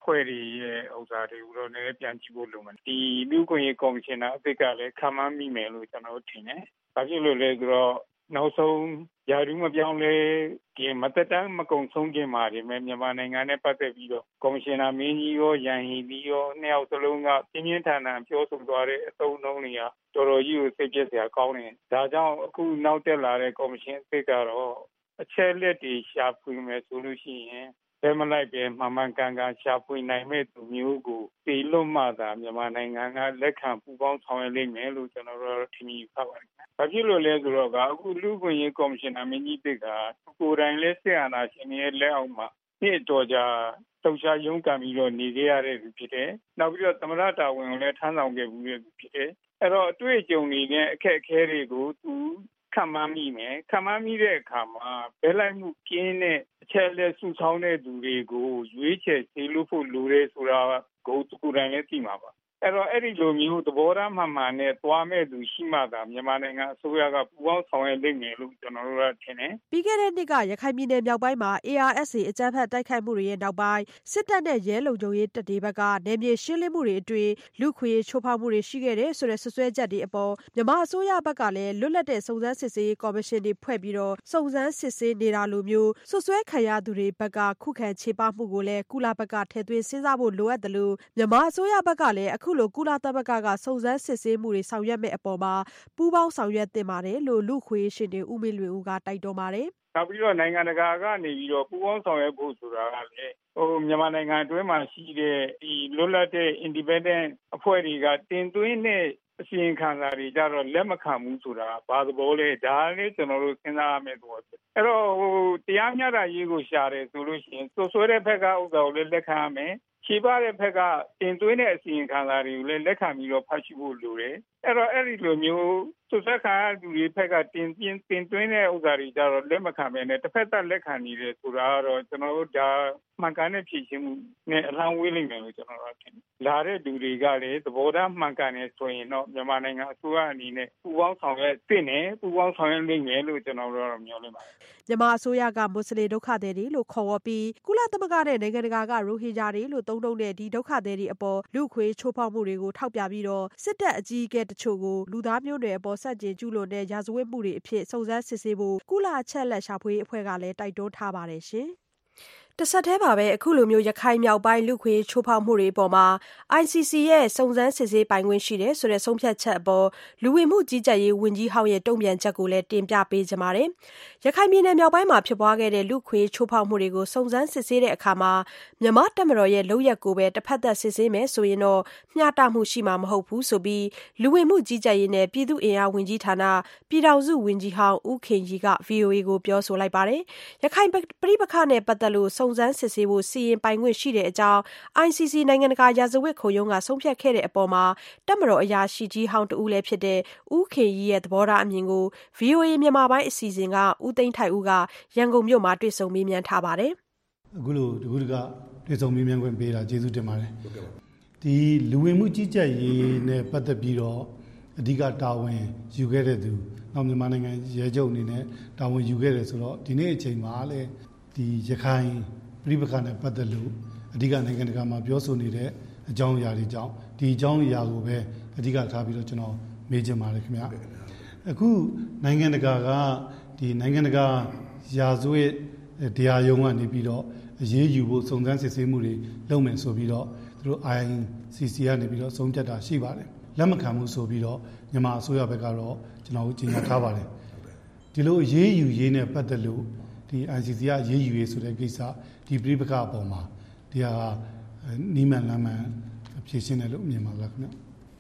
ဖွဲ့တွေရဲ့ဥစ္စာတွေကိုတော့လည်းပြန်ကြည့်ဖို့လိုမယ်ဒီလူ့ခွင့်ရေးကော်မရှင်အသစ်ကလည်းခံမှန်းမိမယ်လို့ကျွန်တော်ထင်တယ်ဘာဖြစ်လို့လဲဆိုတော့နောက်ဆုံးယာရုမပြောင်းလဲဒီမတတန်းမကုံဆုံးခင်မှာဒီမဲ့မြန်မာနိုင်ငံနဲ့ပတ်သက်ပြီးတော့ကော်မရှင်နာမင်းကြီးရောရန်ဟီပြီးရောနှစ်ယောက်စလုံးကပြင်းပြင်းထန်ထန်ပြောဆိုသွားတဲ့အသုံးအနှုန်းတွေကတော်တော်ကြီးကိုစိတ်ပြည့်စရာကောင်းတယ်ဒါကြောင့်အခုနောက်တက်လာတဲ့ကော်မရှင်အသစ်ကတော့အချက်လက်တွေရှာဖွေမယ်ဆိုလို့ရှိရင်ဘယ်မလိုက်ပဲမှန်မှန်ကန်ကန်ရှာဖွေနိုင်မဲ့သူမျိုးကိုတည်လွတ်မှသာမြန်မာနိုင်ငံကလက်ခံပူးပေါင်းဆောင်ရွက်လိမ့်မယ်လို့ကျွန်တော်တို့ထင်မြင်ထားပါတယ်။ဘာဖြစ်လို့လဲဆိုတော့အခုလူ့ခွင့်ရေးကော်မရှင်အမင်းကြီးတွေကကိုယ်တိုင်လဲဆက်အာဏာရှင်ရဲ့လက်အောက်မှာနှစ်တော်ကြာတုံ့ချရုံးကန်ပြီးတော့နေကြရတဲ့သူဖြစ်တယ်။နောက်ပြီးတော့သမ္မတတာဝန်ကိုလည်းထမ်းဆောင်ခဲ့မှုရဲ့ဖြစ်တယ်။အဲ့တော့အတွေ့အကြုံတွေနဲ့အခက်အခဲတွေကိုသူခံမှန်းမိမယ်ခံမှန်းမိတဲ့အခါမှာဘယ်လိုက်မှုကင်းတဲ့အချက်လက်စုဆောင်းတဲ့သူတွေကိုရွေးချယ်စေလို့ဖို့လိုတယ်ဆိုတာကိုကိုယ်တိုင်လည်းသိမှာပါအဲ့တော့အဲ့ဒီလိုမျိုးသဘောထားမှန်မှန်နဲ့သွားမဲ့သူရှိမှသာမြန်မာနိုင်ငံအစိုးရကပူးပေါင်းဆောင်ရွက်လိမ့်မယ်လို့ကျွန်တော်တို့ကထင်တယ်ပြီးခဲ့တဲ့နှစ်ကရခိုင်ပြည်နယ်မြောက်ပိုင်းမှာ ARSA အကြမ်းဖက်တိုက်ခိုက်မှုတွေရဲ့နောက်ပိုင်းစစ်တပ်နဲ့ရဲလုံခြုံရေးတပ်တွေဘက်ကနယ်မြေရှင်းလင်းမှုတွေအတွင်းလူခွေချိုးဖောက်မှုတွေရှိခဲ့တဲ့ဆိုတဲ့ဆွဆွဲချက်တွေအပေါ်မြန်မာအစိုးရဘက်ကလည်းလွတ်လပ်တဲ့စုံစမ်းစစ်ဆေးရေးကော်မရှင်တွေဖွဲ့ပြီးတော့စုံစမ်းစစ်ဆေးနေတာလိုမျိုးဆွဆွဲခံရသူတွေဘက်ကခုခံခြေပမှုကိုလည်းကုလဘက်ကထည့်သွင်းစဉ်းစားဖို့လိုအပ်တယ်လို့မြန်မာအစိုးရဘက်ကလည်းအခုလိုကုလသမဂ္ဂကစုံစမ်းစစ်ဆေးမှုတွေဆောင်ရွက်မဲ့အပေါ်မှာပူးပေါင်းဆောင်ရွက်သင့်ပါတယ်လို့လူခွေရှင်တွေဦးမင်းလွင်ဦးကတိုက်တွန်းပါတယ်နောက်ပြီးတော့နိုင်ငံတကာကနေပြီးတော့ပူးပေါင်းဆောင်ရွက်ဖို့ဆိုတာကလည်းမြန်မာနိုင်ငံအတွင်းမှာရှိတဲ့ဒီလွတ်လပ်တဲ့ independent အဖွဲ့တွေကတင်သွင်းတဲ့အစီရင်ခံစာတွေကြတော့လက်မခံဘူးဆိုတာဘာသဘောလဲဒါလည်းကျွန်တော်တို့စဉ်းစားရမယ့်သဘောဖြစ်အဲ့တော့တရားမျှတရေးကိုရှာတယ်ဆိုလို့ရှိရင်ဆွဲတဲ့ဘက်ကဥစ္စာကိုလည်းလက်ခံရမယ်ခြေပတဲ့ဘက်ကတင်သွင်းတဲ့အစီရင်ခံစာတွေကိုလည်းလက်ခံပြီးတော့ဖတ်ရှုဖို့လိုတယ်အဲ့တော့အဲ့ဒီလိုမျိုးဆွဆက်ခံရသူတွေဘက်ကတင်သွင်းတဲ့ဥစ္စာတွေကြတော့လက်မခံပဲနဲ့တစ်ဖက်သက်လက်ခံနေတယ်ဆိုတာကတော့ကျွန်တော်တို့ဒါမှန်ကန်တဲ့ဖြည့်ရှင်းမှုနဲ့အလံဝေးလိမ့်မယ်လို့ကျွန်တော်တို့ထင်တယ်လာတဲ့လူတွေကလည်းသဘောထားမှန်ကန်တယ်ဆိုရင်တော့မြန်မာနိုင်ငံအစိုးရအနေနဲ့ပူပေါင်းဆောင်ရွက်သင့်တယ်ပူပေါင်းဆောင်ရွက်နိုင်မယ်လို့ကျွန်တော်တို့ကတော့မျှော်လင့်ပါတယ်မြန်မာအစိုးရကမွတ်စလင်ဒုက္ခသည်တွေလို့ခေါ်ဝေါ်ပြီးကုလသမဂ္ဂနဲ့နိုင်ငံတကာကရိုဟင်ဂျာတွေလို့သုံးနှုန်းတဲ့ဒီဒုက္ခသည်တွေအပေါ်လူခွေချိုးဖောက်မှုတွေကိုထောက်ပြပြီးတော့စစ်တပ်အကြီးအကဲတချို့ကိုလူသားမျိုးနွယ်အပေါ်ဆက်ကျင်ကျူးလွန်တဲ့ရာဇဝတ်မှုတွေအဖြစ်စုံစမ်းစစ်ဆေးဖို့ကုလအချက်လက်ရှာဖွေအဖွဲ့ကလည်းတိုက်တွန်းထားပါတယ်ရှင်တဆက်တည်းပါပဲအခုလိုမျိုးရခိုင်မြောက်ပိုင်းလူခွေချိုးဖောက်မှုတွေပေါ်မှာ ICC ရဲ့စုံစမ်းစစ်ဆေးပိုင်ခွင့်ရှိတယ်ဆိုတဲ့ဆုံးဖြတ်ချက်အပေါ်လူဝင်မှုကြီးကြပ်ရေးဝန်ကြီးဟောင်းရဲ့တုံ့ပြန်ချက်ကိုလည်းတင်ပြပေးကြပါမယ်။ရခိုင်ပြည်နယ်မြောက်ပိုင်းမှာဖြစ်ပွားခဲ့တဲ့လူခွေချိုးဖောက်မှုတွေကိုစုံစမ်းစစ်ဆေးတဲ့အခါမှာမြန်မာတပ်မတော်ရဲ့လုပ်ရက်ကိုပဲတစ်ဖက်သက်စစ်ဆေးမယ်ဆိုရင်တော့မျှတမှုရှိမှာမဟုတ်ဘူးဆိုပြီးလူဝင်မှုကြီးကြပ်ရေးနဲ့ပြည်သူ့အင်အားဝန်ကြီးဌာနပြည်ထောင်စုဝန်ကြီးဟောင်းဦးခင်ကြီးက VOA ကိုပြောဆိုလိုက်ပါတယ်။ရခိုင်ပြည်ပခါနဲ့ပတ်သက်လို့စုံစမ်းစစ်ဆေးဖို့စီရင်ပိုင်ခွင့်ရှိတဲ့အကြောင်း ICC နိုင်ငံတကာရာဇဝတ်ခုံရုံးကဆုံးဖြတ်ခဲ့တဲ့အပေါ်မှာတပ်မတော်အရာရှိကြီးဟောင်းတဦးလည်းဖြစ်တဲ့ဦးခင်ကြီးရဲ့သဘောထားအမြင်ကို VOA မြန်မာပိုင်းအစီအစဉ်ကဦးသိန်းထိုက်ဦးကရန်ကုန်မြို့မှာတွေ့ဆုံမေးမြန်းထားပါတယ်။အခုလိုတကူတကတွေ့ဆုံမေးမြန်းခွင့်ပေးတာကျေးဇူးတင်ပါတယ်။ဒီလူဝင်မှုကြီးကြပ်ရေးနဲ့ပတ်သက်ပြီးတော့အဓိကတာဝန်ယူခဲ့တဲ့သူနောက်မြန်မာနိုင်ငံရဲချုပ်အနေနဲ့တာဝန်ယူခဲ့တယ်ဆိုတော့ဒီနေ့အချိန်မှာလည်းဒီရခိုင်ပြည်ပခါနဲ့ပတ်သက်လို့အဓိကနိုင်ငံတကာမှာပြောဆိုနေတဲ့အကြောင်းအရာတွေကြောင့်ဒီအကြောင်းအရာကိုပဲအဓိကထားပြီးတော့ကျွန်တော်မေးချင်ပါတယ်ခင်ဗျာအခုနိုင်ငံတကာကဒီနိုင်ငံတကာရာဇဝတ်တရားရုံးကနေပြီးတော့အရေးယူဖို့စုံစမ်းစစ်ဆေးမှုတွေလုပ်မယ်ဆိုပြီးတော့သူတို့ ICC ကနေပြီးတော့ဆုံးဖြတ်တာရှိပါတယ်လက်မခံမှုဆိုပြီးတော့မြန်မာအစိုးရဘက်ကတော့ကျွန်တော်ကြေညာထားပါတယ်ဒီလိုအရေးယူရေးနဲ့ပတ်သက်လို့ဒီ ICC ကအရေးယူရေးဆိုတဲ့ကိစ္စဒီပြည်ပကအပေါ်မှာဒီဟာနီးမှန်လမ်းမှန်ဖြည့်ရှင်းတယ်လို့မြင်ပါလားခင်ဗျ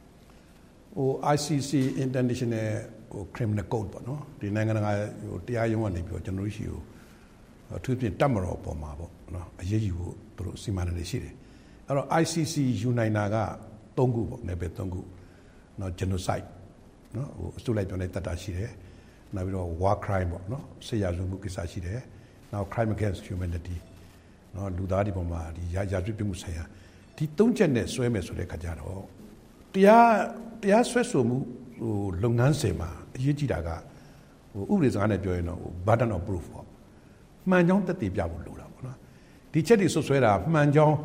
ICC International Criminal Code ပေါ့နော်ဒီနိုင်ငံတကာတရားရုံးကနေပြီးတော့ကျွန်တော်တို့ရှိကိုအထူးဖြင့်တပ်မတော်ပေါ်မှာပေါ့နော်အရေးယူဖို့သူတို့စီမံနေရှိတယ်အဲ့တော့ ICC ယူနိုင်တာက3ခုပေါ့နယ်ပယ်3ခုနော် genocide နော်အစုလိုက်ပြောင်းလိုက်တတ်တာရှိတယ်နောက်ပြီးတော့ war crime ပေါ့နော်စစ်ရာဇဝတ်မှုကိစ္စရှိတယ်နောက် crime against humanity နော်လူသားတွေပေါ်မှာဒီရာဇဝတ်ပြမှုဆိုင်ရာဒီ3ချက်နဲ့ဆွဲမယ်ဆိုတဲ့ခါကျတော့တရားဆွဲဆိုမှုလုပ်ငန်းစဉ်မှာအရေးကြီးတာကဥပဒေစကားနဲ့ပြောရင်တော့ burden of proof ပေါ့မှန်ကြောင်းသက်သေပြဖို့လိုတာပေါ့နော်ဒီချက်တွေဆွဆွဲတာမှန်ကြောင်း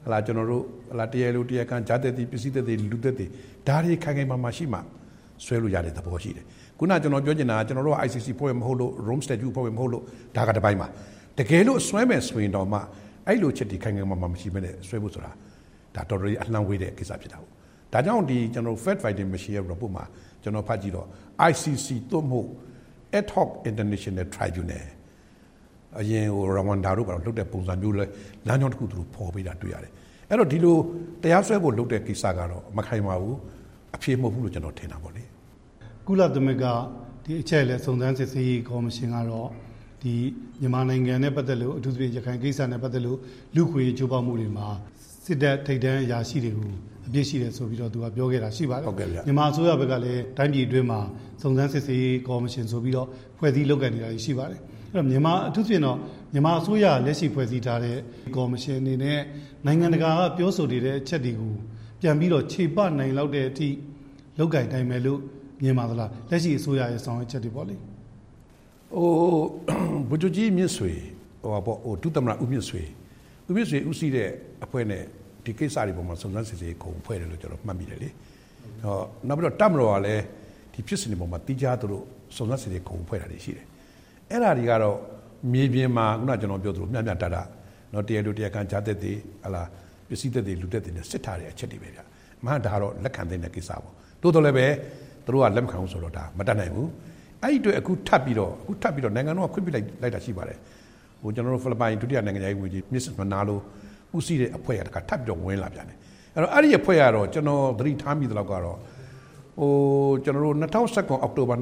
လာကျွန်တော်တို့လာတရားလူတရားခံဂျာတဲ့ဒီပစ္စည်းတဲ့လူတဲ့ဒါတွေခိုင်ခိုင်မာမာရှိမှဆွဲလို့ရတဲ့သဘောရှိတယ်ခုနကျွန်တော်ပြောချင်တာကျွန်တော်တို့ ICC ဖွဲ့မဟုတ်လို့ Rome Statute ဖွဲ့မဟုတ်လို့ဒါကတစ်ပိုင်းပါတကယ်လို့ဆွဲမယ်ဆိုရင်တော့မှအဲ့လိုချက်ဒီခိုင်ခိုင်မာမာမရှိဘဲနဲ့ဆွဲဖို့ဆိုတာဒါတော်တော်အလှမ်းဝေးတဲ့ကိစ္စဖြစ်တာပေါ့ဒါကြောင့်ဒီကျွန်တော် Fact Fighting Machine ရဲ့ report မှာကျွန်တော်ဖတ်ကြည့်တော့ ICC သို့မဟုတ် ad hoc international tribunal အရင်ဟိုရဝမ်ဒါတို့ကတော့လုပ်တဲ့ပုံစံမျိုးလဲလမ်းကြောင်းတစ်ခုသူတို့ပေါ်ပေးတာတွေ့ရတယ်အဲ့တော့ဒီလိုတရားစွဲဖို့လုပ်တဲ့ကိစ္စကတော့မခိုင်ပါဘူးအဖြေမဟုတ်ဘူးလို့ကျွန်တော်ထင်တာပေါ့လေကုလသမဂ္ဂဒီအချက်အလက်စုံစမ်းစစ်ဆေးရေးကော်မရှင်ကတော့ဒီမြန်မာနိုင်ငံနဲ့ပတ်သက်လို့အထူးသဖြင့်ရခိုင်ကိစ္စနဲ့ပတ်သက်လို့လူခွေချိုးဖောက်မှုတွေမှာစစ်တပ်ထိပ်တန်းအရာရှိတွေကိုအပြစ်ရှိတယ်ဆိုပြီးတော့သူကပြောခဲ့တာရှိပါတယ်မြန်မာအစိုးရဘက်ကလည်းတိုင်းပြည်အတွင်းမှာစုံစမ်းစစ်ဆေးရေးကော်မရှင်ဆိုပြီးတော့ဖွဲ့စည်းလုပ်ကိုင်နေတာရှိပါတယ်အဲ့တော့မြန်မာအထူးသဖြင့်တော့မြန်မာအစိုးရလက်ရှိဖွဲ့စည်းထားတဲ့ကော်မရှင်အနေနဲ့နိုင်ငံတကာကပြောဆိုနေတဲ့အချက်တွေကိုပြန်ပြီးတော့ခြေပနိုင်လောက်တဲ့အထိလုပ်ကိုင်တိုင်းမယ်လို့မြင်ပါသလားလက်ရှိအစိုးရရဲ့ဆောင်ရွက်ချက်တွေပေါ့လေဟိုဘုကြီးမြင့်ဆွေဟိုပေါ့ဟိုဒုသမရဦးမြင့်ဆွေဦးစီးတဲ့အဖွဲ့နဲ့ဒီကိစ္စတွေပေါ်မှာစုံစမ်းစစ်ဆေးရေးခုံဖွဲ့တယ်လို့ကျွန်တော်မှတ်မိတယ်လေဟောနောက်ပြီးတော့တပ်မတော်ကလည်းဒီဖြစ်စဉ်တွေပေါ်မှာတိကျသူတို့စုံစမ်းစစ်ဆေးခုံဖွဲ့တာတွေရှိတယ်အဲ့ဒါတွေကတော့မြေပြင်မှာခုနကျွန်တော်ပြောသလိုမျှတနော်တရားလူတရားခံကြားတဲ့တွေဟလာပစ္စည်းတွေလူတဲ့တွေနဲ့စစ်ထားတဲ့အချက်တွေပဲဗျာအမှန်ဒါကတော့လက်ခံတဲ့ကိစ္စပေါ့တိုးတော်လည်းပဲသူတို့ကလက်မခံဘူးဆိုတော့ဒါမတတ်နိုင်ဘူးအဲ့ဒီအတွက်အခုထပ်ပြီးတော့နိုင်ငံတော်ကခွင့်ပြုလိုက်တာရှိပါတယ်ဟိုကျွန်တော်တို့ဖိလစ်ပိုင်ဒုတိယနိုင်ငံရေးဝန်ကြီးမစ္စမနာလိုဦးစီးတဲ့အဖွဲ့ကတခါထပ်ပြီးတော့ဝင်လာပြန်တယ်အဲ့ဒီအဖွဲ့ကတော့ကျွန်တော်သတိထားမိသလောက်ကတော့ဟိုကျွန်တော်တို့2019အောက်တိုဘာ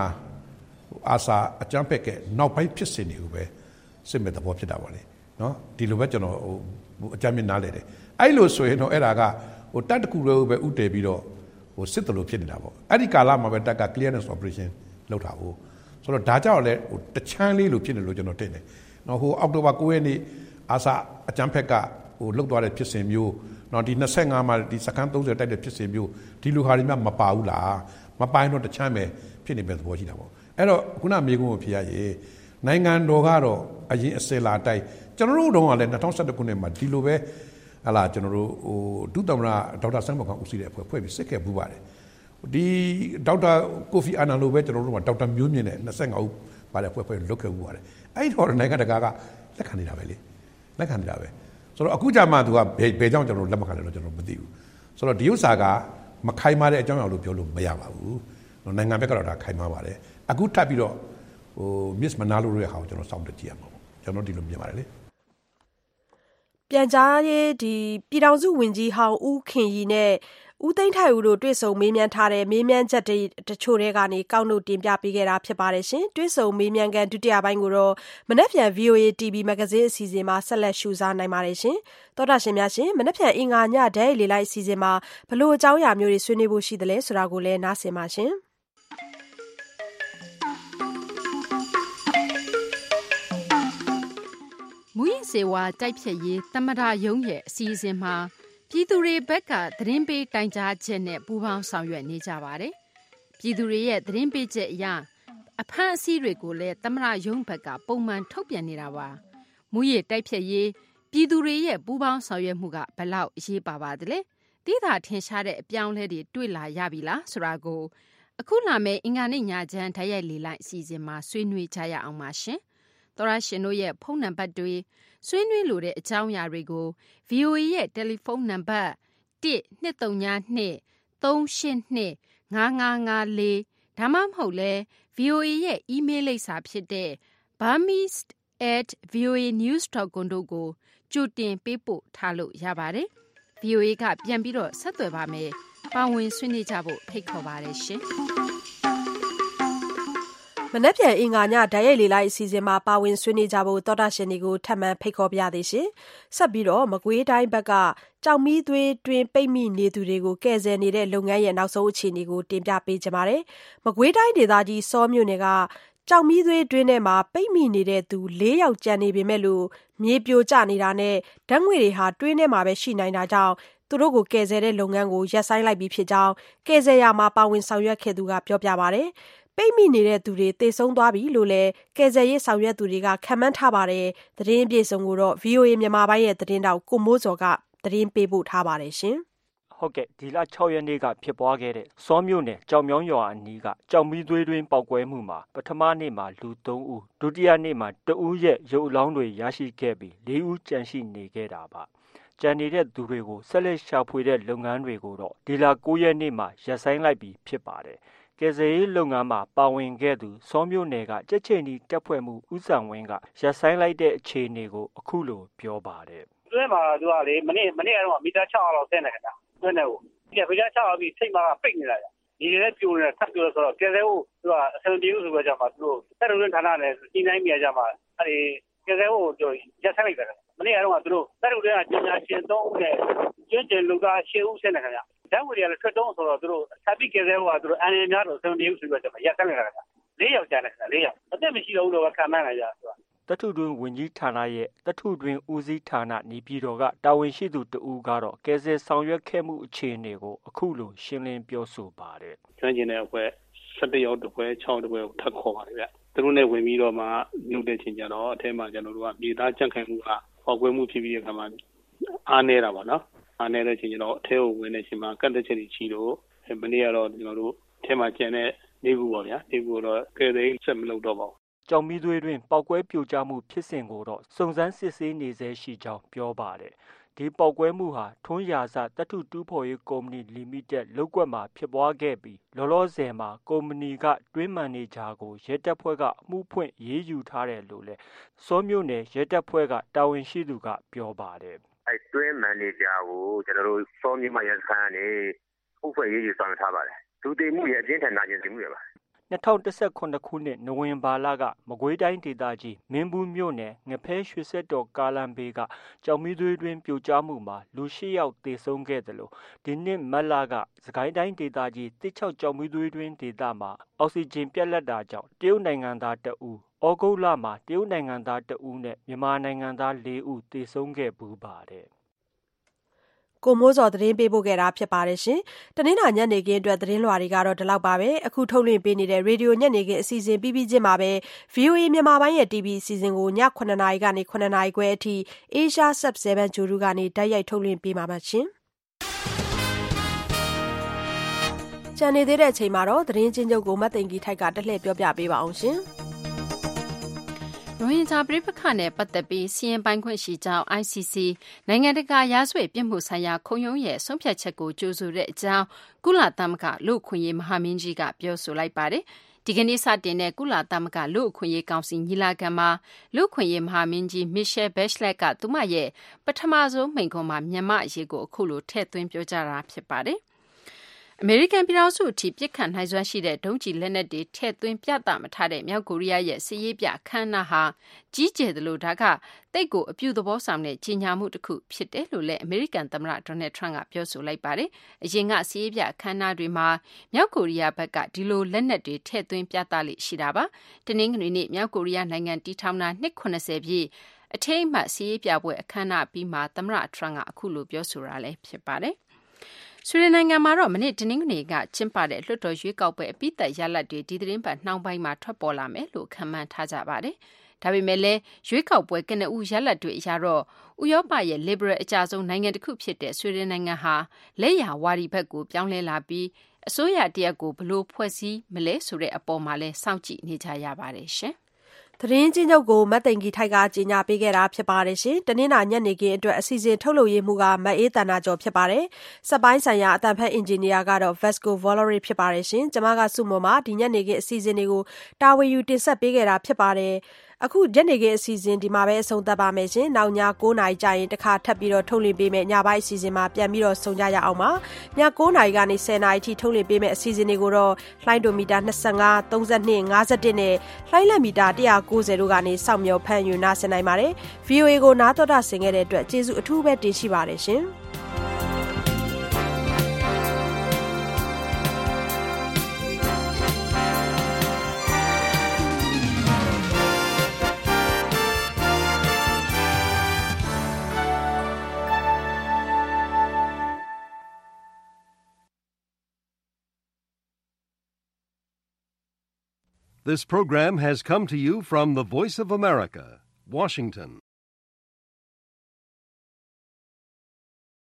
25အာစာအကြမ်းဖက်ကနောက်ပိုင်းဖြစ်စဉ်တွေကိုပဲစစ်မဲ့သဘောဖြစ်တာပါလေနော်ဒီလိုပဲကျွန်တော်ဟိုအကြမ်းမြင်နားလေတယ်အဲ့လိုဆိုရင်တော့အဲ့ဒါကဟိုတပ်တခုလည်းပဲဥတည်ပြီးတော့ဟိုစစ်တလို့ဖြစ်နေတာပေါ့အဲ့ဒီကာလမှာပဲတပ်က clearance operation လုပ်တာဟုတ်ဆိုတော့ဒါကြောင့်လည်းဟိုတချမ်းလေးလို့ဖြစ်နေလို့ကျွန်တော်တင်တယ်နော်ဟိုအောက်တိုဘာ9ရက်နေ့အာစာအကြမ်းဖက်ကဟိုလုတ်သွားတဲ့ဖြစ်စဉ်မျိုးနော်ဒီ25မှာဒီစကန်30တိုက်တဲ့ဖြစ်စဉ်မျိုးဒီလူဟာတွေမှမပါဘူးလားမပိုင်းတော့တချမ်းပဲဖြစ်နေပဲသဘောရှိတာပေါ့အဲ့တော့ခုနမေကုန်းကိုဖြစ်ရရေးနိုင်ငံတော်ကတော့အရင်အစလာတိုက်ကျွန်တော်တို့တုန်းကလည်း2011ခုနှစ်မှာဒီလိုပဲဟလာကျွန်တော်တို့ဟိုဒုသမ္မတဒေါက်တာဆန်းမောင်ကဦးစီးတဲ့အဖွဲ့ဖွဲ့ပြီးစစ်ခဲ့ပူးပါတယ်ဒီဒေါက်တာကိုဖီအာနန်လိုပဲကျွန်တော်တို့ကဒေါက်တာမျိုးမြင့်နဲ့25ဦးပါတဲ့ဖွဲ့လုတ်ခဲ့ပူးပါတယ်အဲ့ဒီတော့နိုင်ငံတကာကလက်ခံနေတာပဲလေလက်ခံနေတာပဲဆိုတော့အခုကြမှာသူကဘယ်ကြောင့်ကျွန်တော်လက်မခံလဲတော့ကျွန်တော်မသိဘူးဆိုတော့ဒီဥစ္စာကမခိုင်မာတဲ့အကြောင်းအရာလို့ပြောလို့မရပါဘူးနိုင်ငံဘက်ကတော့ဒါခိုင်မာပါတယ်အခုထပ်ပြီးတော့ဟို miss မနာလို့ရဲ့ဟာကိုကျွန်တော်စောင့်တကြည့်ရမှာပေါ့ကျွန်တော်ဒီလိုမြင်ပါတယ်လေပြန်ကြားရေးဒီပြည်ထောင်စုဝန်ကြီးဟောင်းဦးခင်ရီနဲ့ဦးသိန်းထိုက်ဦးတို့တွေ့ဆုံမေးမြန်းထားတဲ့မေးမြန်းချက်တွေတချို့တွေကနေကောက်နှုတ်တင်ပြပေးခဲ့တာဖြစ်ပါတယ်ရှင်တွေ့ဆုံမေးမြန်းကန်ဒုတိယပိုင်းကိုတော့မနက်ဖြန် VOA TV မဂ္ဂဇင်းအစီအစဉ်မှာဆက်လက်ရှုစားနိုင်ပါတယ်ရှင်သောတာရှင်များရှင်မနက်ဖြန်အင်္ဂါညဒဲလေလိုက်အစီအစဉ်မှာဘလို့အကြောင်းအရာမျိုးတွေဆွေးနွေးဖို့ရှိသလဲဆိုတာကိုလည်းနားဆင်ပါရှင်မူရင်းစေဝါတိုက်ဖြတ်ရေးသမ္မတရုံးရဲ့အစီအစဉ်မှာပြည်သူတွေဘက်ကသတင်းပေးတိုင်ကြားချက်နဲ့ပူးပေါင်းဆောင်ရွက်နေကြပါတယ်။ပြည်သူတွေရဲ့သတင်းပေးချက်အရအဖမ်းအဆီးတွေကိုလည်းသမ္မတရုံးဘက်ကပုံမှန်ထုတ်ပြန်နေတာပါ။မူရင်းတိုက်ဖြတ်ရေးပြည်သူတွေရဲ့ပူးပေါင်းဆောင်ရွက်မှုကဘယ်လောက်အရေးပါပါသလဲ။တိသာထင်ရှားတဲ့အပြောင်းအလဲတွေတွေ့လာရပြီလားဆိုတာကိုအခုလာမယ့်အင်္ဂါနေ့ညချမ်းဓာတ်ရိုက်လေလိုက်အစီအစဉ်မှာဆွေးနွေးကြရအောင်ပါရှင်။သောရရှင်တို့ရဲ့ဖုန်းနံပါတ်တွေဆွေးနွေးလိုတဲ့အကြောင်းအရာတွေကို VOA ရဲ့တယ်လီဖုန်းနံပါတ်1-232-382-5554ဒါမှမဟုတ်လဲ VOA ရဲ့ email လိပ်စာဖြစ်တဲ့ burmese@voanews.com တို့ကိုကြိုတင်ပေးပို့ထားလို့ရပါတယ်။ VOA ကပြန်ပြီးတော့ဆက်သွယ်ပါမယ်။ပါဝင်ဆွေးနွေးကြဖို့ဖိတ်ခေါ်ပါတယ်ရှင်။မနက်ဖြန်အင်္ဂါညဓာတ်ရိုက်လေလိုက်အစီအစဉ်မှာပါဝင်ဆွေးနွေးကြဖို့သောတာရှင်တွေကိုထပ်မံဖိတ်ခေါ်ပြသေးရှင်။ဆက်ပြီးတော့မကွေးတိုင်းဘက်ကကြောင်မီးသွေးတွင်ပိတ်မိနေသူတွေကိုကယ်ဆယ်နေတဲ့လုပ်ငန်းရဲ့နောက်ဆုံးအခြေအနေကိုတင်ပြပေးကြပါမယ်။မကွေးတိုင်းဒေသကြီးစောမြို့နယ်ကကြောင်မီးသွေးတွင်ထဲမှာပိတ်မိနေတဲ့သူ4ယောက်ကျန်နေပေမဲ့လို့မြေပြိုကျနေတာနဲ့ဓာတ်ငွေတွေဟာတွင်းထဲမှာပဲရှိနိုင်တာကြောင့်သူတို့ကိုကယ်ဆယ်တဲ့လုပ်ငန်းကိုရပ်ဆိုင်းလိုက်ပြီးဖြစ်ကြောင်းကယ်ဆယ်ရာမှာပါဝင်ဆောင်ရွက်ခဲ့သူကပြောပြပါဗျ။ပိတ်မိနေတဲ့သူတွေသေဆုံးသွားပြီလို့လည်းကယ်ဆယ်ရေးဆောင်ရွက်သူတွေကခန့်မှန်းထားပါတယ်။သတင်းအပြည့်အစုံကိုတော့ VOA မြန်မာပိုင်းရဲ့သတင်းတောက်ကိုမိုးစော်ကသတင်းပေးပို့ထားပါတယ်ရှင်။ဟုတ်ကဲ့ဒီလ6ရက်နေ့ကဖြစ်ပွားခဲ့တဲ့စောမြို့နယ်ကြောင်မြောင်းရွာအနီးကကြောင်မီးသွေးတွင်းပေါက်ကွဲမှုမှာပထမနေ့မှာလူ3ဦးဒုတိယနေ့မှာ2ဦးရဲ့ရုပ်အလောင်းတွေရရှိခဲ့ပြီး4ဦးကျန်ရှိနေခဲ့တာပါကျန်နေတဲ့သူတွေကိုဆက်လက်ရှာဖွေတဲ့လုပ်ငန်းတွေကိုတော့ဒီလ9ရက်နေ့မှာရပ်ဆိုင်းလိုက်ပြီးဖြစ်ပါတယ်ကယ်ဆယ်ရေးလုပ်ငန်းမှာပါဝင်ခဲ့သူစောမြို့နယ်ကကြက်ချင်ဒီတက်ဖွဲ့မှုဦးဆောင်ဝင်းကရပ်ဆိုင်းလိုက်တဲ့အခြေအနေကိုအခုလိုပြောပါတယ်တွဲမှာသူကလေမနေ့ကတော့မီတာ600လောက်ဆင်းနေကြတာတွဲနေကိုဒီဗီဇာ600ပြီးထိတ်မှာပိတ်နေလိုက်တာဒီလည်းပြိုနေတာထပ်ပြိုဆိုတော့ကယ်ဆယ်ဖို့သူကအဆင်ပြေလို့ဆိုတော့ကြမှာသူတို့တက်ရုံဌာနနဲ့ကြီးနိုင်မြေကြမှာအဲဒီကယ်ဆယ်ဖို့သူရက်ဆက်လိုက်တယ်မနေ့ကတော့သူတို့တက်ရုံကပညာရှင်3ဦးနဲ့ကျွမ်းကျင်လူသား10ဦးဆင်းနေကြတာဓာတ်ငွေတွေကလည်းထွက်တော့ဆိုတော့သူတို့ဆက်ပြီးကယ်ဆယ်ဖို့ကသူတို့အန်ရများတော့အဆင်ပြေလို့ဆိုတော့ကြမှာရက်ဆက်လိုက်တာ4ယောက်ကျန်တယ်4ယောက်အသက်မရှိတော့ဘူးလို့ခံမှန်းလိုက်ကြသူကတထုတွင်ဝင်ကြီးဌာနရဲ့တထုတွင်ဦးစီးဌာနနေပြည်တော်ကတာဝန်ရှိသူတဦးကတော့ကယ်ဆယ်ဆောင်ရွက်ခဲ့မှုအခြေအနေကိုအခုလိုရှင်းလင်းပြောဆိုပါတယ်ကျွမ်းကျင်တဲ့အဖွဲ့17ယောက်တစ်ဖွဲ့6တစ်ဖွဲ့ကိုထပ်ခေါ်ပါတယ်ဗျသူတို့နဲ့ဝင်ပြီးတော့မှလုပ်တဲ့ချိန်ကျတော့အထက်မှာကျွန်တော်တို့ကမြေသားကြန့်ခိုင်မှုကပေါက်ကွဲမှုဖြစ်ပြီးတဲ့အခါမှာအားနေတာပါနော်အားနေတဲ့ချိန်ကျတော့အထက်ကိုဝင်တဲ့ချိန်မှာကန့်သက်ချက်တွေရှိတော့မနေ့ကတော့ကျွန်တော်တို့အထက်မှာကျန်တဲ့နေကူပါဗျာနေကူတော့ကယ်ဆယ်ရေးဆက်မလုပ်တော့ပါဘူးကြောင်မီးသွေးတွင်ပေါက်ကွဲပြိုကျမှုဖြစ်စဉ်ကိုတော့စုံစမ်းစစ်ဆေးနေဆဲရှိကြောင်းပြောပါတယ်။ဒီပေါက်ကွဲမှုဟာထွန်းရာဇတထုတူးဖော်ရေးကုမ္ပဏီလီမိတက်လုပ်ကွက်မှာဖြစ်ပွားခဲ့ပြီးလောလောဆယ်မှာကုမ္ပဏီကတွင်းမန်နေဂျာကိုရဲတပ်ဖွဲ့ကအမှုဖွင့်ရေးယူထားတယ်လို့လည်းစောမြို့နယ်ရဲတပ်ဖွဲ့ကတာဝန်ရှိသူကပြောပါတယ်။တွင်းမန်နေဂျာကိုကျွန်တော်တို့စောမြို့မှာရဲစခန်းကနေဥပ္ပရေးယူဆောင်ထားပါတယ်။သူတည်မှုရဲ့အပြင်းထန်နာကျင်မှုတွေပါ 2019ခုနှစ်နိုဝင်ဘာလကမကွေးတိုင်းဒေသကြီးမင်းဘူးမြို့နယ်ငဖဲရွှေစက်တော်ကားလမ်းဘေးကကြောင်မီးသွေးတွင်ပြိုကျမှုမှာလူ8ယောက်သေဆုံးခဲ့တယ်လို့ဒီနှစ်မတ်လကစကိုင်းတိုင်းဒေသကြီးတစ်ချောက်ကြောင်မီးသွေးတွင်ဒေသမှာအောက်ဆီဂျင်ပြတ်လတ်တာကြောင့်တရုတ်နိုင်ငံသား2ဦးဩဂုတ်လမှာတရုတ်နိုင်ငံသား2ဦးနဲ့မြန်မာနိုင်ငံသား4ဦးသေဆုံးခဲ့ပူပါတယ်ကိုမိုးစောသတင်းပေးပို့ခဲ့တာဖြစ်ပါတယ်ရှင်။တနင်္လာညနေခင်းအတွက်သတင်းလွှာတွေကတော့ဒီလောက်ပါပဲ။အခုထုတ်လွှင့်ပေးနေတဲ့ရေဒီယိုညနေခင်းအစီအစဉ်ပြီးချင်းမှာပဲ VOA မြန်မာပိုင်းရဲ့ TV အစီအစဉ်ကိုည9:00နာရီကနေ9:00နာရီခွဲအထိ Asia Sub 7 ဂျိုရူကနေတိုက်ရိုက်ထုတ်လွှင့်ပေးမှာပါရှင်။ကြံနေသေးတဲ့အချိန်မှာတော့သတင်းချင်းချုပ်ကိုမတ်သိင်ကြီးထိုက်ကတက်လှည့်ပြောပြပေးပါအောင်ရှင်။ရိုဟင်ဂျာပြည်ပခါနဲ့ပတ်သက်ပြီးစီရင်ပိုင်ခွင့်ရှိကြောင်း ICC နိုင်ငံတကာရာဇဝတ်ပြစ်မှုဆိုင်ရာခုံရုံးရဲ့ဆုံးဖြတ်ချက်ကိုကြိုဆိုတဲ့အကြောင်းကုလသမဂ္ဂလူ့အခွင့်အရေးမဟာမင်းကြီးကပြောဆိုလိုက်ပါတယ်။ဒီကနေ့စတင်တဲ့ကုလသမဂ္ဂလူ့အခွင့်အရေးကောင်စီညီလာခံမှာလူ့အခွင့်အရေးမဟာမင်းကြီး Michelle Bachelet ကသူမရဲ့ပထမဆုံးမိန့်ခွန်းမှာမြန်မာအရေးကိုအခုလိုထည့်သွင်းပြောကြားတာဖြစ်ပါတယ်။အမေရိကန်ပြည်ထောင်စုအထိပြစ်ခတ်နိုင်စွမ်းရှိတဲ့ဒုံးကျည်လက်နက်တွေထည့်သွင်းပြသမထားတဲ့မြောက်ကိုရီးယားရဲ့စစ်ရေးပြအခမ်းအနားဟာကြီးကျယ်သလိုဒါကတိတ်ကိုအပြုသဘောဆောင်တဲ့ကြီးညာမှုတစ်ခုဖြစ်တယ်လို့လည်းအမေရိကန်သမ္မတဒေါ်နယ်ထရန့်ကပြောဆိုလိုက်ပါတယ်။အရင်ကစစ်ရေးပြအခမ်းအနားတွေမှာမြောက်ကိုရီးယားဘက်ကဒီလိုလက်နက်တွေထည့်သွင်းပြသလိရှိတာပါ။တနင်္ဂနွေနေ့မြောက်ကိုရီးယားနိုင်ငံတည်ထောင်တာနှစ်80ပြည့်အထိမ်းအမှတ်စစ်ရေးပြပွဲအခမ်းအနားပြီးမှသမ္မတထရန့်ကအခုလိုပြောဆိုတာလည်းဖြစ်ပါတယ်။ဆွေဒင်နိုင်ငံမှာတော့မနေ့တနင်္ဂနွေကကျင်းပတဲ့လွှတ်တော်ရွေးကောက်ပွဲအပြီးသက်ရလဒ်တွေဒီသတင်းပတ်နှောင်းပိုင်းမှာထွက်ပေါ်လာမယ်လို့ခန့်မှန်းထားကြပါတယ်။ဒါပေမဲ့လည်းရွေးကောက်ပွဲကနဦးရလဒ်တွေအရတော့ဥရောပရဲ့ liberal အကြဆုံးနိုင်ငံတစ်ခုဖြစ်တဲ့ဆွေဒင်နိုင်ငံဟာလက်ယာဝါဒီဘက်ကိုပြောင်းလဲလာပြီးအစိုးရတရက်ကိုဘလို့ဖွဲ့စည်းမလဲဆိုတဲ့အပေါ်မှာလည်းစောင့်ကြည့်နေကြရပါတယ်ရှင်။သတင်းချင်းချုပ်ကိုမတ်သိင်ကြီးထိုက်ကကြီးညာပေးခဲ့တာဖြစ်ပါတယ်ရှင်။တနင်္လာညနေခင်းအတွက်အစီအစဉ်ထုတ်လုပ်ရေးမှုကမအေးတန်နာကျော်ဖြစ်ပါတယ်။စက်ပိုင်းဆိုင်ရာအတန်ဖက်အင်ဂျင်နီယာကတော့ Vasco Valerie ဖြစ်ပါတယ်ရှင်။ကျွန်မကစုမုံမှာဒီညနေခင်းအစီအစဉ်တွေကိုတာဝန်ယူတင်ဆက်ပေးခဲ့တာဖြစ်ပါတယ်။အခုညနေခင်းအစီအစဉ်ဒီမှာပဲအဆုံးသတ်ပါမယ်ရှင်။နောက်ည9:00နာရီကြာရင်တစ်ခါထပ်ပြီးတော့ထုတ်လွှင့်ပေးမယ်ညပိုင်းအစီအစဉ်မှာပြန်ပြီးတော့ဆုံကြရအောင်ပါ။ည9:00နာရီကနေ10:00နာရီထိထုတ်လွှင့်ပေးမယ်အစီအစဉ်တွေကိုတော့လှိုင်းဒိုမီတာ25 32 51နဲ့လှိုင်းလက်မီတာ190တို့ကနေစောင့်မျှော်ဖမ်းယူနာဆင်နိုင်ပါတယ်။ VOA ကိုနားတော်တာဆင်ခဲ့တဲ့အတွက်ကျေးဇူးအထူးပဲတင်ရှိပါတယ်ရှင်။ This program has come to you from the Voice of America, Washington.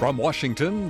From Washington,